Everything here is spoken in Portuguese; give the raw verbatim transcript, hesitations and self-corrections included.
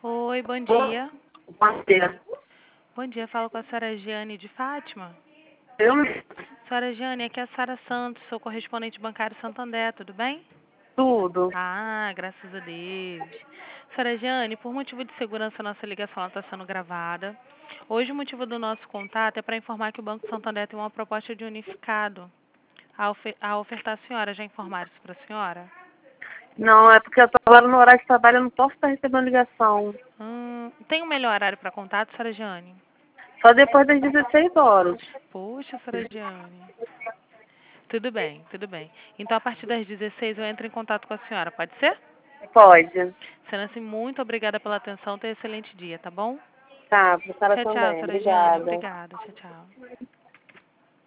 Oi, bom dia. Bom dia. Bom dia, falo com a senhora Giane de Fátima. Eu Senhora Giane, aqui é a Sara Santos, sou correspondente bancário Santander, tudo bem? tudo. Ah, graças a Deus. Senhora Giane, por motivo de segurança, nossa ligação está sendo gravada. Hoje o motivo do nosso contato é para informar que o Banco Santander tem uma proposta de unificado a, ofer a ofertar a senhora. Já informaram isso para a senhora? Não, é porque eu tô agora no horário de trabalho, eu não posso estar recebendo ligação. Hum, tem um melhor horário para contato, senhora Giane? Só depois das dezesseis horas. Poxa, senhora Giane. Tudo bem, tudo bem. Então, a partir das dezesseis eu entro em contato com a senhora, pode ser? Pode. Sendo assim, muito obrigada pela atenção. Tenha um excelente dia, tá bom? Tá, pro cara Tchau, tchau, também. senhora Giane. Obrigada. Obrigada. Tchau, tchau.